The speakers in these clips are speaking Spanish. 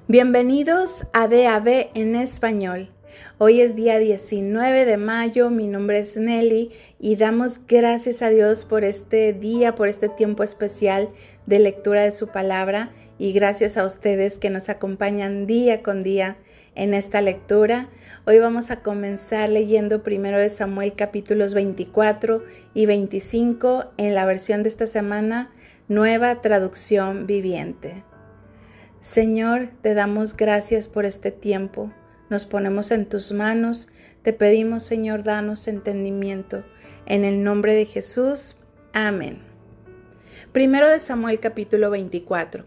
Bienvenidos a DAB en español. Hoy es día 19 de mayo, mi nombre es Nelly y damos gracias a Dios por este día, por este tiempo especial de lectura de su palabra y gracias a ustedes que nos acompañan día con día en esta lectura. Hoy vamos a comenzar leyendo primero de Samuel capítulos 24 y 25 en la versión de esta semana, Nueva Traducción Viviente. Señor, te damos gracias por este tiempo. Nos ponemos en tus manos. Te pedimos, Señor, danos entendimiento. En el nombre de Jesús. Amén. Primero de Samuel capítulo 24.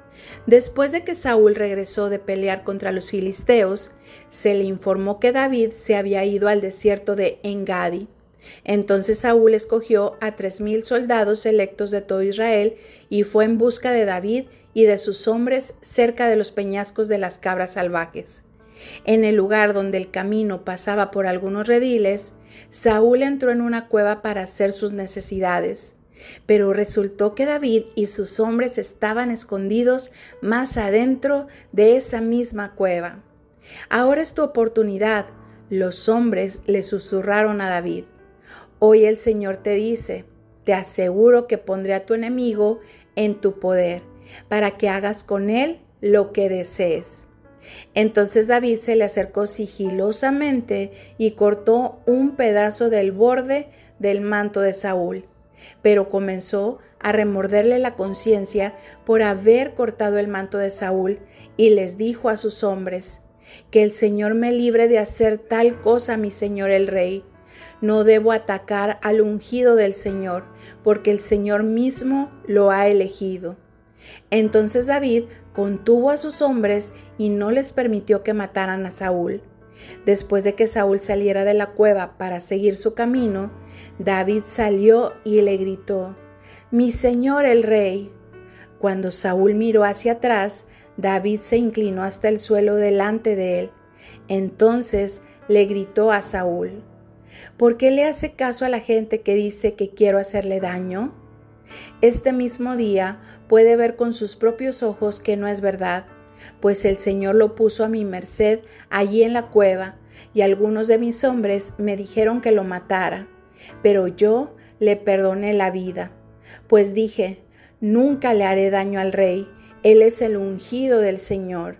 Después de que Saúl regresó de pelear contra los filisteos, se le informó que David se había ido al desierto de En-Gadi. Entonces Saúl escogió a 3,000 soldados selectos de todo Israel y fue en busca de David y de sus hombres cerca de los peñascos de las cabras salvajes. En el lugar donde el camino pasaba por algunos rediles, Saúl entró en una cueva para hacer sus necesidades. Pero resultó que David y sus hombres estaban escondidos más adentro de esa misma cueva. Ahora es tu oportunidad, los hombres le susurraron a David. Hoy el Señor te dice, te aseguro que pondré a tu enemigo en tu poder, para que hagas con él lo que desees. Entonces David se le acercó sigilosamente y cortó un pedazo del borde del manto de Saúl, pero comenzó a remorderle la conciencia por haber cortado el manto de Saúl y les dijo a sus hombres, que el Señor me libre de hacer tal cosa, mi señor el rey. No debo atacar al ungido del Señor, porque el Señor mismo lo ha elegido. Entonces David contuvo a sus hombres y no les permitió que mataran a Saúl. Después de que Saúl saliera de la cueva para seguir su camino, David salió y le gritó, «Mi señor el rey». Cuando Saúl miró hacia atrás, David se inclinó hasta el suelo delante de él. Entonces le gritó a Saúl, ¿por qué le hace caso a la gente que dice que quiero hacerle daño? Este mismo día puede ver con sus propios ojos que no es verdad, pues el Señor lo puso a mi merced allí en la cueva, y algunos de mis hombres me dijeron que lo matara, pero yo le perdoné la vida, pues dije, nunca le haré daño al rey, él es el ungido del Señor.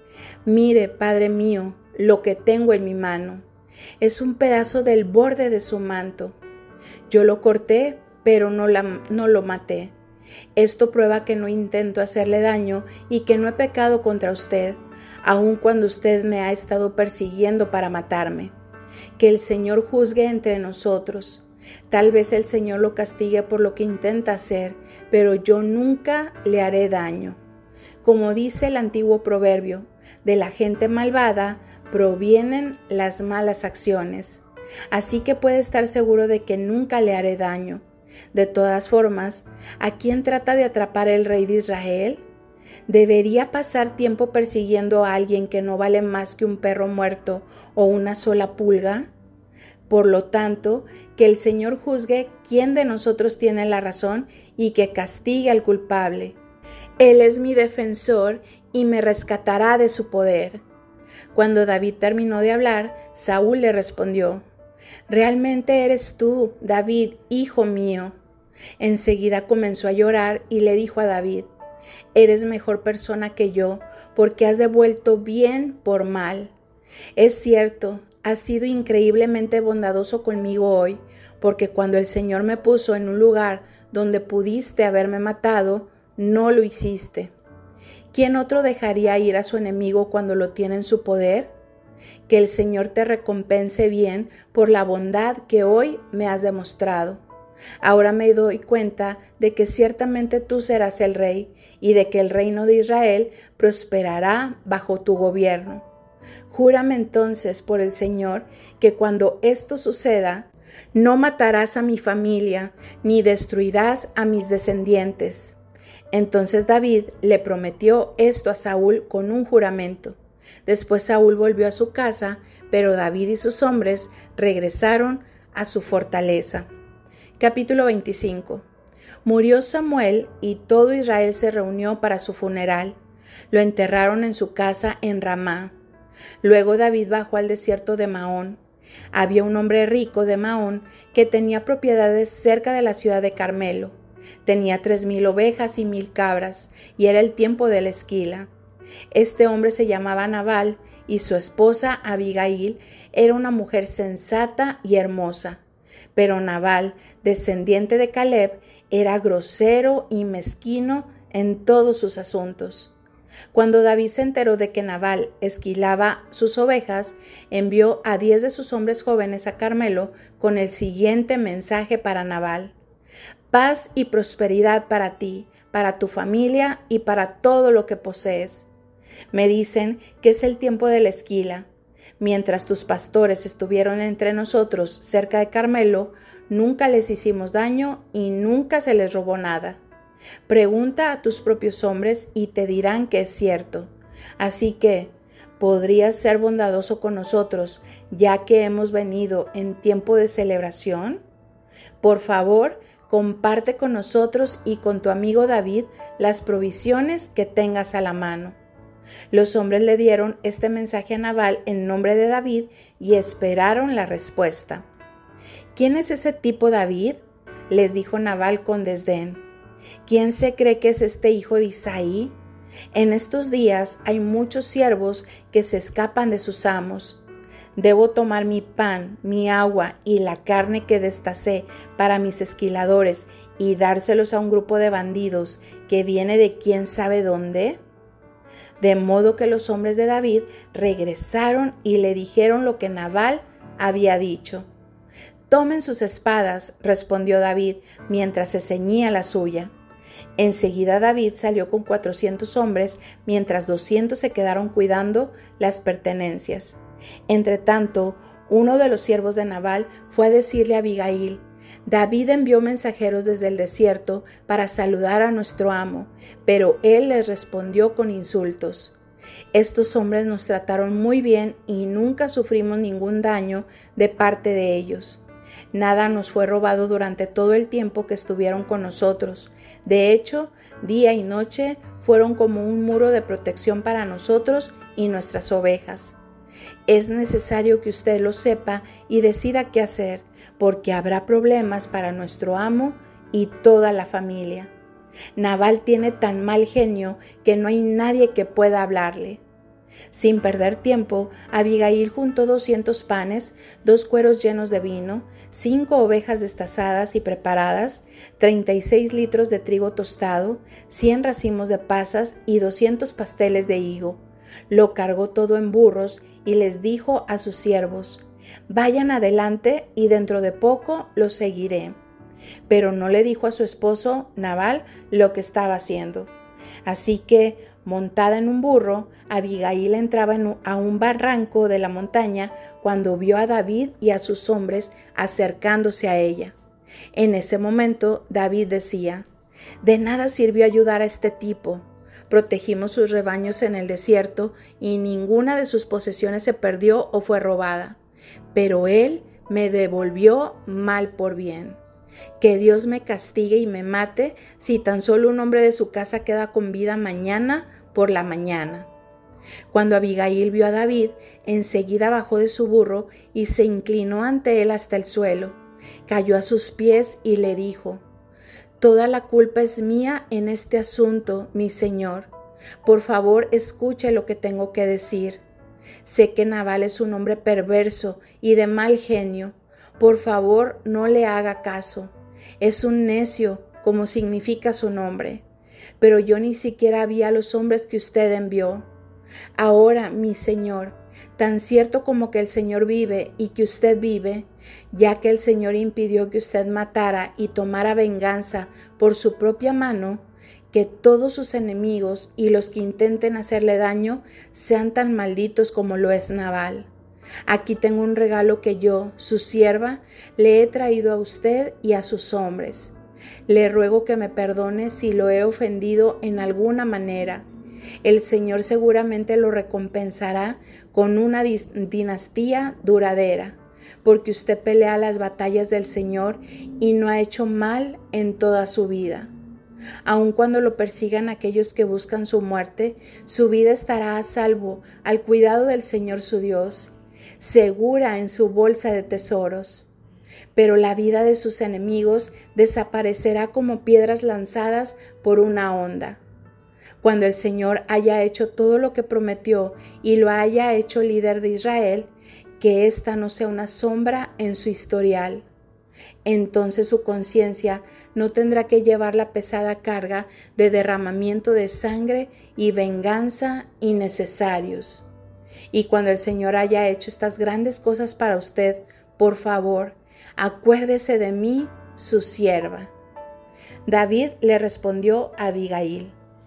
Mire, Padre mío, lo que tengo en mi mano. Es un pedazo del borde de su manto. Yo lo corté, pero no lo maté. Esto prueba que no intento hacerle daño y que no he pecado contra usted, aun cuando usted me ha estado persiguiendo para matarme. Que el Señor juzgue entre nosotros. Tal vez el Señor lo castigue por lo que intenta hacer, pero yo nunca le haré daño. Como dice el antiguo proverbio, de la gente malvada provienen las malas acciones. Así que puede estar seguro de que nunca le haré daño. De todas formas, ¿a quién trata de atrapar el rey de Israel? ¿Debería pasar tiempo persiguiendo a alguien que no vale más que un perro muerto o una sola pulga? Por lo tanto, que el Señor juzgue quién de nosotros tiene la razón y que castigue al culpable. Él es mi defensor y me rescatará de su poder. Cuando David terminó de hablar, Saúl le respondió, «¿Realmente eres tú, David, hijo mío?» Enseguida comenzó a llorar y le dijo a David, «Eres mejor persona que yo, porque has devuelto bien por mal. Es cierto, has sido increíblemente bondadoso conmigo hoy, porque cuando el Señor me puso en un lugar donde pudiste haberme matado, no lo hiciste. ¿Quién otro dejaría ir a su enemigo cuando lo tiene en su poder? Que el Señor te recompense bien por la bondad que hoy me has demostrado. Ahora me doy cuenta de que ciertamente tú serás el rey y de que el reino de Israel prosperará bajo tu gobierno. Júrame entonces por el Señor que cuando esto suceda, no matarás a mi familia ni destruirás a mis descendientes». Entonces David le prometió esto a Saúl con un juramento. Después Saúl volvió a su casa, pero David y sus hombres regresaron a su fortaleza. Capítulo 25. Murió Samuel y todo Israel se reunió para su funeral. Lo enterraron en su casa en Ramá. Luego David bajó al desierto de Maón. Había un hombre rico de Maón que tenía propiedades cerca de la ciudad de Carmelo. Tenía 3,000 ovejas y 1,000 cabras, y era el tiempo de la esquila. Este hombre se llamaba Nabal, y su esposa Abigail era una mujer sensata y hermosa. Pero Nabal, descendiente de Caleb, era grosero y mezquino en todos sus asuntos. Cuando David se enteró de que Nabal esquilaba sus ovejas, envió a 10 de sus hombres jóvenes a Carmelo con el siguiente mensaje para Nabal: paz y prosperidad para ti, para tu familia y para todo lo que posees. Me dicen que es el tiempo de la esquila. Mientras tus pastores estuvieron entre nosotros cerca de Carmelo, nunca les hicimos daño y nunca se les robó nada. Pregunta a tus propios hombres y te dirán que es cierto. Así que, ¿podrías ser bondadoso con nosotros, ya que hemos venido en tiempo de celebración? Por favor, comparte con nosotros y con tu amigo David las provisiones que tengas a la mano. Los hombres le dieron este mensaje a Nabal en nombre de David y esperaron la respuesta. ¿Quién es ese tipo David?, les dijo Nabal con desdén. ¿Quién se cree que es este hijo de Isaí? En estos días hay muchos siervos que se escapan de sus amos. ¿Debo tomar mi pan, mi agua y la carne que destacé para mis esquiladores y dárselos a un grupo de bandidos que viene de quién sabe dónde? De modo que los hombres de David regresaron y le dijeron lo que Nabal había dicho. «Tomen sus espadas», respondió David, mientras se ceñía la suya. Enseguida David salió con 400 hombres, mientras 200 se quedaron cuidando las pertenencias. Entretanto, uno de los siervos de Nabal fue a decirle a Abigail: «David envió mensajeros desde el desierto para saludar a nuestro amo, pero él les respondió con insultos. Estos hombres nos trataron muy bien y nunca sufrimos ningún daño de parte de ellos. Nada nos fue robado durante todo el tiempo que estuvieron con nosotros. De hecho, día y noche fueron como un muro de protección para nosotros y nuestras ovejas. Es necesario que usted lo sepa y decida qué hacer, porque habrá problemas para nuestro amo y toda la familia. Nabal tiene tan mal genio que no hay nadie que pueda hablarle». Sin perder tiempo, Abigail juntó 200 panes, 2 cueros llenos de vino, 5 ovejas destazadas y preparadas, 36 litros de trigo tostado, 100 racimos de pasas y 200 pasteles de higo. Lo cargó todo en burros y les dijo a sus siervos: «Vayan adelante y dentro de poco los seguiré». Pero no le dijo a su esposo Nabal lo que estaba haciendo. Así que, montada en un burro, Abigail entraba a un barranco de la montaña cuando vio a David y a sus hombres acercándose a ella. En ese momento David decía: «De nada sirvió ayudar a este tipo. Protegimos sus rebaños en el desierto y ninguna de sus posesiones se perdió o fue robada. Pero él me devolvió mal por bien. Que Dios me castigue y me mate si tan solo un hombre de su casa queda con vida mañana por la mañana». Cuando Abigail vio a David, enseguida bajó de su burro y se inclinó ante él hasta el suelo. Cayó a sus pies y le dijo: «Toda la culpa es mía en este asunto, mi señor. Por favor, escuche lo que tengo que decir. Sé que Nabal es un hombre perverso y de mal genio. Por favor, no le haga caso. Es un necio, como significa su nombre. Pero yo ni siquiera vi a los hombres que usted envió. Ahora, mi señor, tan cierto como que el Señor vive y que usted vive, ya que el Señor impidió que usted matara y tomara venganza por su propia mano, que todos sus enemigos y los que intenten hacerle daño sean tan malditos como lo es Nabal. Aquí tengo un regalo que yo, su sierva, le he traído a usted y a sus hombres. Le ruego que me perdone si lo he ofendido en alguna manera. El Señor seguramente lo recompensará con una dinastía duradera, porque usted pelea las batallas del Señor y no ha hecho mal en toda su vida. Aun cuando lo persigan aquellos que buscan su muerte, su vida estará a salvo al cuidado del Señor su Dios, segura en su bolsa de tesoros. Pero la vida de sus enemigos desaparecerá como piedras lanzadas por una onda. Cuando el Señor haya hecho todo lo que prometió y lo haya hecho líder de Israel, que ésta no sea una sombra en su historial. Entonces su conciencia no tendrá que llevar la pesada carga de derramamiento de sangre y venganza innecesarios. Y cuando el Señor haya hecho estas grandes cosas para usted, por favor, acuérdese de mí, su sierva. David le respondió a Abigail: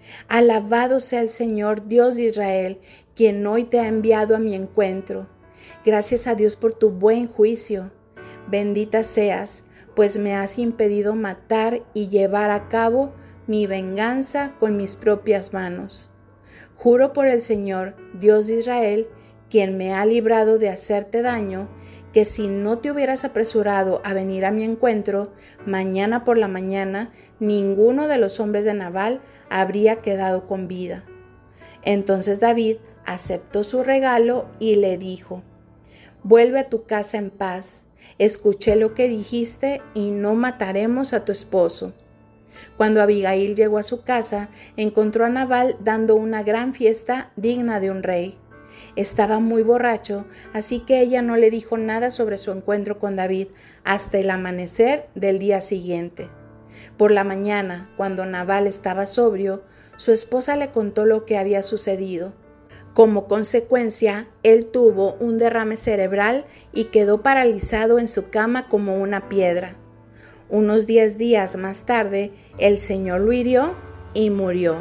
Alabado sea el Señor, Dios de Israel, quien hoy te ha enviado a mi encuentro. Gracias a Dios por tu buen juicio. Bendita seas, pues me has impedido matar y llevar a cabo mi venganza con mis propias manos. Juro por el Señor, Dios de Israel, quien me ha librado de hacerte daño, que si no te hubieras apresurado a venir a mi encuentro, mañana por la mañana, ninguno de los hombres de Nabal habría quedado con vida. Entonces David aceptó su regalo y le dijo: Vuelve a tu casa en paz. Escuché lo que dijiste y no mataremos a tu esposo. Cuando Abigail llegó a su casa, encontró a Nabal dando una gran fiesta digna de un rey. Estaba muy borracho, así que ella no le dijo nada sobre su encuentro con David hasta el amanecer del día siguiente. Por la mañana, cuando Nabal estaba sobrio, su esposa le contó lo que había sucedido. Como consecuencia, él tuvo un derrame cerebral y quedó paralizado en su cama como una piedra. Unos 10 días más tarde, el Señor lo hirió y murió.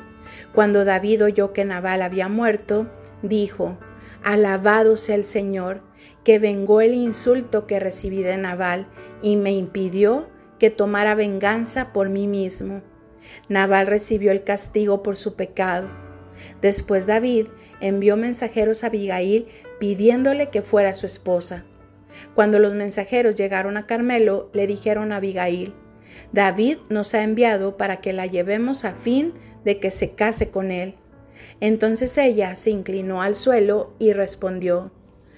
Cuando David oyó que Nabal había muerto, dijo: Alabado sea el Señor, que vengó el insulto que recibí de Nabal y me impidió que tomara venganza por mí mismo. Nabal recibió el castigo por su pecado. Después David envió mensajeros a Abigail pidiéndole que fuera su esposa. Cuando los mensajeros llegaron a Carmelo, le dijeron a Abigail: David nos ha enviado para que la llevemos a fin de que se case con él. Entonces ella se inclinó al suelo y respondió: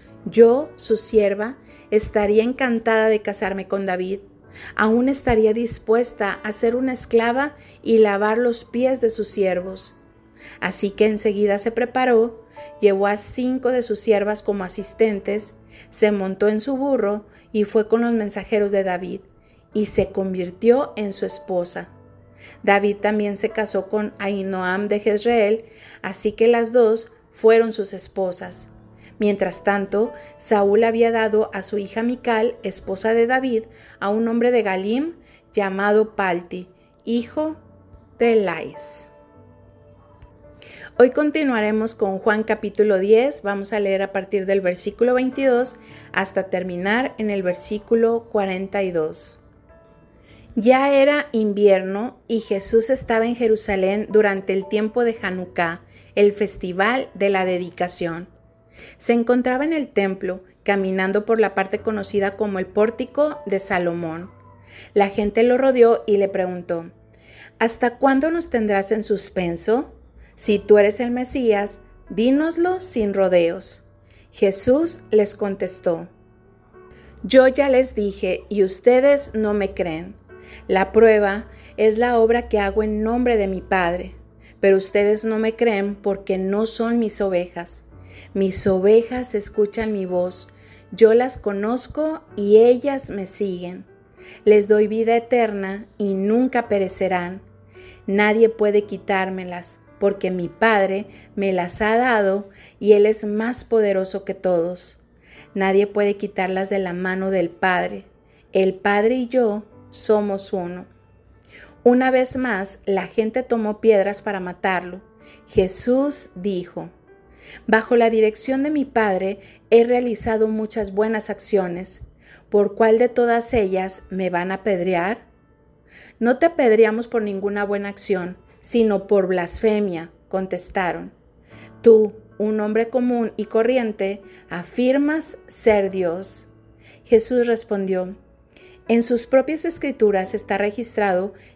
Yo, su sierva, estaría encantada de casarme con David. Aún estaría dispuesta a ser una esclava y lavar los pies de sus siervos. Así que enseguida se preparó, llevó a 5 de sus siervas como asistentes, se montó en su burro y fue con los mensajeros de David, y se convirtió en su esposa. David también se casó con Ahinoam de Jezreel, así que las dos fueron sus esposas. Mientras tanto, Saúl había dado a su hija Mical, esposa de David, a un hombre de Galim llamado Palti, hijo de Lais. Hoy continuaremos con Juan capítulo 10, vamos a leer a partir del versículo 22 hasta terminar en el versículo 42. Ya era invierno y Jesús estaba en Jerusalén durante el tiempo de Hanukkah, el festival de la dedicación. Se encontraba en el templo, caminando por la parte conocida como el pórtico de Salomón. La gente lo rodeó y le preguntó: ¿Hasta cuándo nos tendrás en suspenso? Si tú eres el Mesías, dínoslo sin rodeos. Jesús les contestó: Yo ya les dije y ustedes no me creen. La prueba es la obra que hago en nombre de mi Padre, pero ustedes no me creen porque no son mis ovejas. Mis ovejas escuchan mi voz, yo las conozco y ellas me siguen. Les doy vida eterna y nunca perecerán. Nadie puede quitármelas, porque mi Padre me las ha dado y Él es más poderoso que todos. Nadie puede quitarlas de la mano del Padre. El Padre y yo somos uno. Una vez más, la gente tomó piedras para matarlo. Jesús dijo: Bajo la dirección de mi Padre he realizado muchas buenas acciones. ¿Por cuál de todas ellas me van a apedrear? No te apedreamos por ninguna buena acción, sino por blasfemia, contestaron. Tú, un hombre común y corriente, afirmas ser Dios. Jesús respondió: En sus propias escrituras está registrado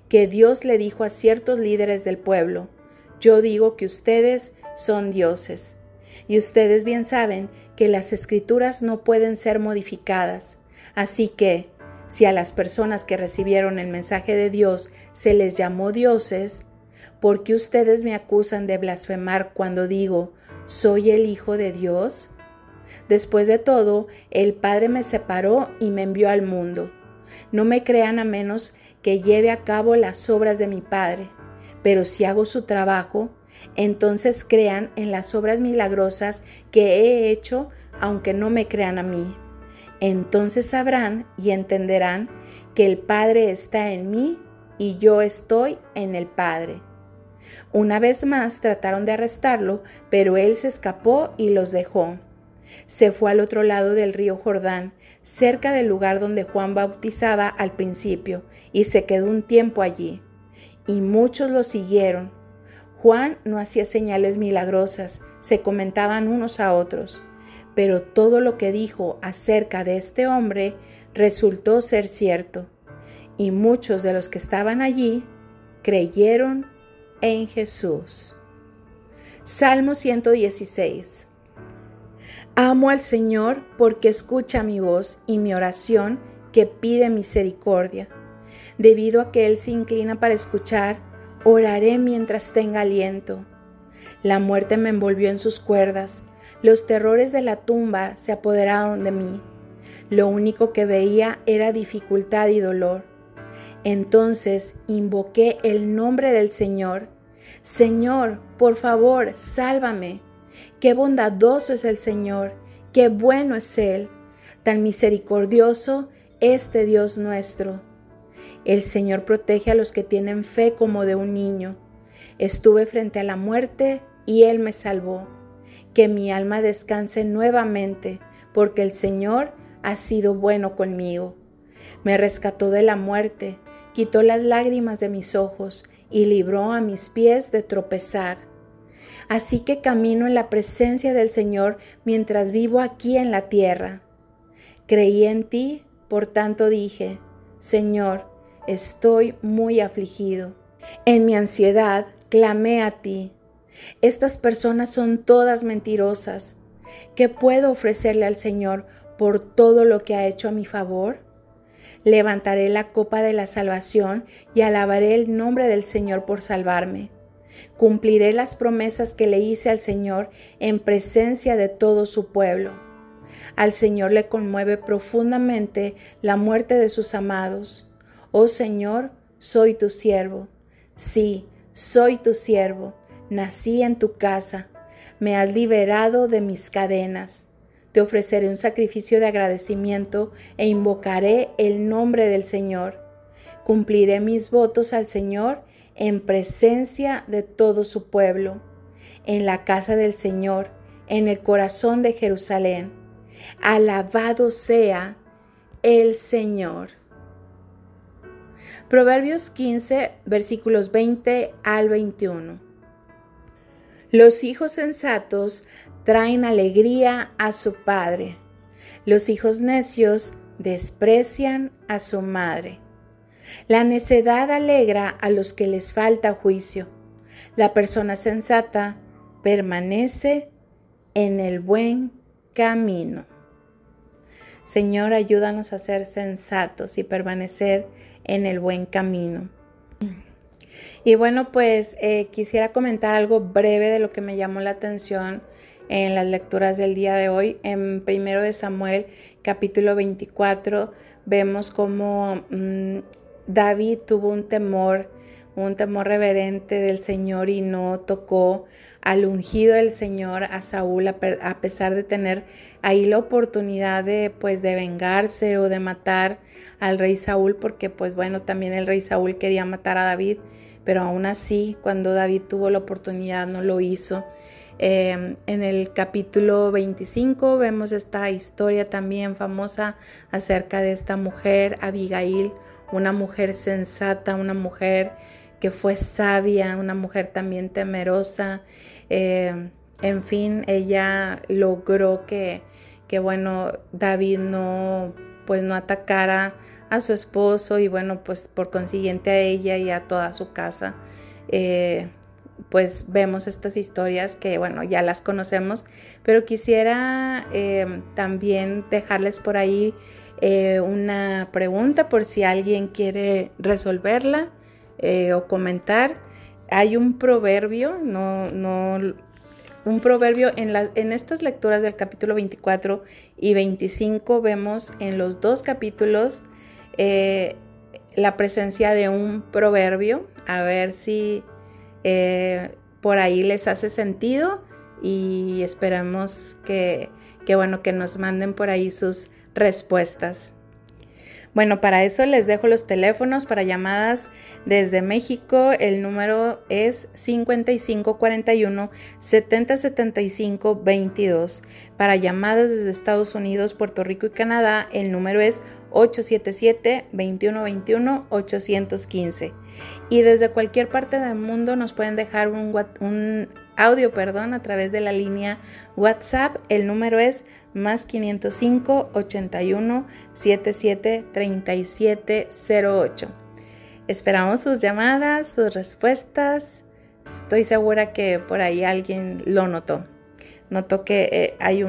que Dios le dijo a ciertos líderes del pueblo: yo digo que ustedes son dioses. Y ustedes bien saben que las escrituras no pueden ser modificadas. Así que, si a las personas que recibieron el mensaje de Dios se les llamó dioses, ¿por qué ustedes me acusan de blasfemar cuando digo, soy el Hijo de Dios? Después de todo, el Padre me separó y me envió al mundo. No me crean a menos que lleve a cabo las obras de mi Padre, pero si hago su trabajo, entonces crean en las obras milagrosas que he hecho, aunque no me crean a mí. Entonces sabrán y entenderán que el Padre está en mí y yo estoy en el Padre. Una vez más trataron de arrestarlo, pero él se escapó y los dejó. Se fue al otro lado del río Jordán, cerca del lugar donde Juan bautizaba al principio, y se quedó un tiempo allí. Y muchos lo siguieron. Juan no hacía señales milagrosas, se comentaban unos a otros, pero todo lo que dijo acerca de este hombre resultó ser cierto, y muchos de los que estaban allí creyeron en Jesús. Salmo 116. Amo al Señor porque escucha mi voz y mi oración que pide misericordia. Debido a que Él se inclina para escuchar, oraré mientras tenga aliento. La muerte me envolvió en sus cuerdas, los terrores de la tumba se apoderaron de mí. Lo único que veía era dificultad y dolor. Entonces invoqué el nombre del Señor. Señor, por favor, sálvame. Qué bondadoso es el Señor, qué bueno es Él, tan misericordioso este Dios nuestro. El Señor protege a los que tienen fe como de un niño. Estuve frente a la muerte y Él me salvó. Que mi alma descanse nuevamente, porque el Señor ha sido bueno conmigo. Me rescató de la muerte, quitó las lágrimas de mis ojos y libró a mis pies de tropezar. Así que camino en la presencia del Señor mientras vivo aquí en la tierra. Creí en ti, por tanto dije, Señor, estoy muy afligido. En mi ansiedad clamé a ti. Estas personas son todas mentirosas. ¿Qué puedo ofrecerle al Señor por todo lo que ha hecho a mi favor? Levantaré la copa de la salvación y alabaré el nombre del Señor por salvarme. Cumpliré las promesas que le hice al Señor en presencia de todo su pueblo. Al Señor le conmueve profundamente la muerte de sus amados. Oh Señor, soy tu siervo. Sí, soy tu siervo. Nací en tu casa. Me has liberado de mis cadenas. Te ofreceré un sacrificio de agradecimiento e invocaré el nombre del Señor. Cumpliré mis votos al Señor en presencia de todo su pueblo, en la casa del Señor, en el corazón de Jerusalén. Alabado sea el Señor. Proverbios 15, versículos 20 al 21. Los hijos sensatos traen alegría a su padre. Los hijos necios desprecian a su madre. La necedad alegra a los que les falta juicio. La persona sensata permanece en el buen camino. Señor, ayúdanos a ser sensatos y permanecer en el buen camino. Y bueno, pues quisiera comentar algo breve de lo que me llamó la atención en las lecturas del día de hoy. En 1 de Samuel, capítulo 24, vemos cómo David tuvo un temor reverente del Señor y no tocó al ungido del Señor, a Saúl, a pesar de tener ahí la oportunidad de vengarse o de matar al rey Saúl, porque pues bueno, también el rey Saúl quería matar a David, pero aún así, cuando David tuvo la oportunidad, no lo hizo. En el capítulo 25 vemos esta historia también famosa acerca de esta mujer, Abigail, una mujer sensata, una mujer que fue sabia, una mujer también temerosa. En fin, ella logró que David no atacara a su esposo y bueno, pues por consiguiente a ella y a toda su casa. Pues vemos estas historias que bueno, ya las conocemos, pero quisiera también dejarles por ahí una pregunta por si alguien quiere resolverla o comentar. Hay un proverbio, un proverbio en estas lecturas del capítulo 24 y 25 vemos en los dos capítulos la presencia de un proverbio. A ver si por ahí les hace sentido y esperamos bueno, que nos manden por ahí sus respuestas. Bueno, para eso les dejo los teléfonos para llamadas desde México. El número es 5541 7075 22. Para llamadas desde Estados Unidos, Puerto Rico y Canadá, el número es 877-2121-815. Y desde cualquier parte del mundo nos pueden dejar un audio, a través de la línea WhatsApp. El número es más 505 81 77 37 08. Esperamos sus llamadas, sus respuestas. Estoy segura que por ahí alguien lo notó. Notó que hay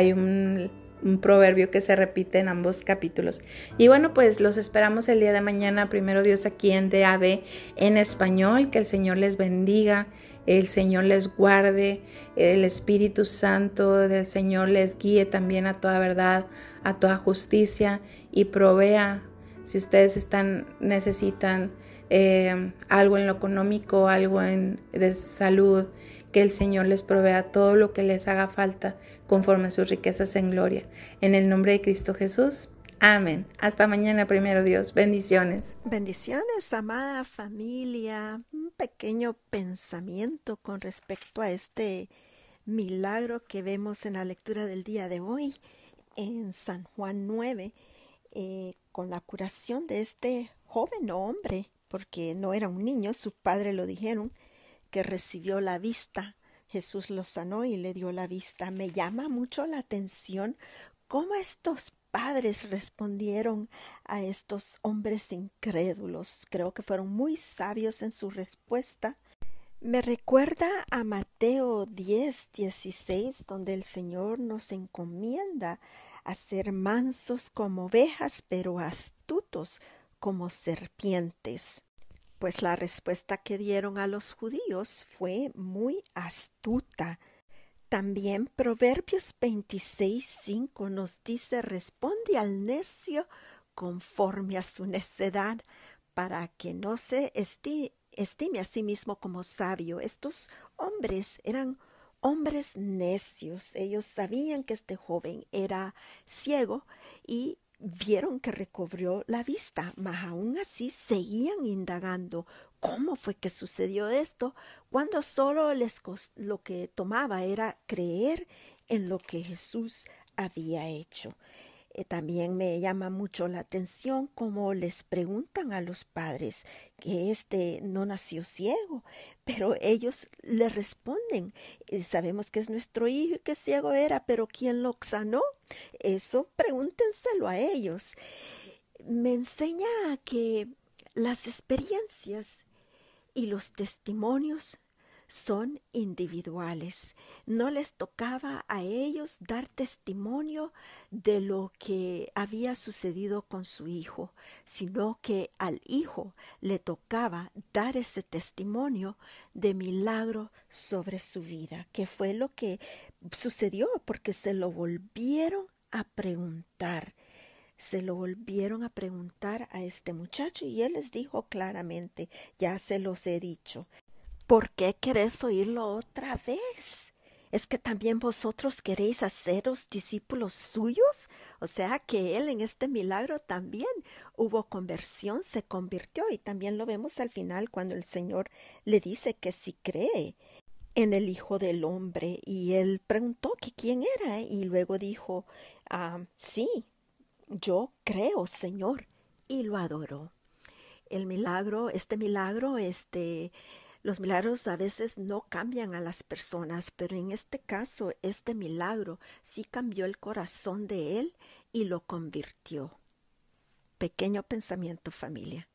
un proverbio que se repite en ambos capítulos. Y bueno, pues los esperamos el día de mañana, primero Dios, aquí en DAB en español. Que el Señor les bendiga, el Señor les guarde, el Espíritu Santo del Señor les guíe también a toda verdad, a toda justicia y provea. Si ustedes necesitan algo en lo económico, algo de salud, que el Señor les provea todo lo que les haga falta conforme a sus riquezas en gloria. En el nombre de Cristo Jesús. Amén. Hasta mañana, primero Dios. Bendiciones. Bendiciones, amada familia. Un pequeño pensamiento con respecto a este milagro que vemos en la lectura del día de hoy en San Juan 9, con la curación de este joven hombre, porque no era un niño, su padre lo dijeron, que recibió la vista. Jesús lo sanó y le dio la vista. Me llama mucho la atención cómo estos padres respondieron a estos hombres incrédulos. Creo que fueron muy sabios en su respuesta. Me recuerda a Mateo 10:16, donde el Señor nos encomienda a ser mansos como ovejas, pero astutos como serpientes. Pues la respuesta que dieron a los judíos fue muy astuta. También Proverbios 26:5 nos dice: responde al necio conforme a su necedad, para que no se estime a sí mismo como sabio. Estos hombres eran hombres necios. Ellos sabían que este joven era ciego y vieron que recobró la vista, mas aún así seguían indagando cómo fue que sucedió esto, cuando solo lo que tomaba era creer en lo que Jesús había hecho. También me llama mucho la atención cómo les preguntan a los padres que no nació ciego, pero ellos le responden: sabemos que es nuestro hijo y que ciego era, pero ¿quién lo sanó? Eso pregúntenselo a ellos. Me enseña que las experiencias y los testimonios son individuales. No les tocaba a ellos dar testimonio de lo que había sucedido con su hijo, sino que al hijo le tocaba dar ese testimonio de milagro sobre su vida, que fue lo que sucedió, porque se lo volvieron a preguntar. Se lo volvieron a preguntar a este muchacho y él les dijo claramente: ya se los he dicho. ¿Por qué queréis oírlo otra vez? ¿Es que también vosotros queréis haceros discípulos suyos? O sea que él en este milagro también hubo conversión, se convirtió, y también lo vemos al final cuando el Señor le dice que si cree en el Hijo del Hombre, y él preguntó que quién era y luego dijo: sí, yo creo, Señor, y lo adoró. Los milagros a veces no cambian a las personas, pero en este caso, este milagro sí cambió el corazón de él y lo convirtió. pequeño pensamiento, familia.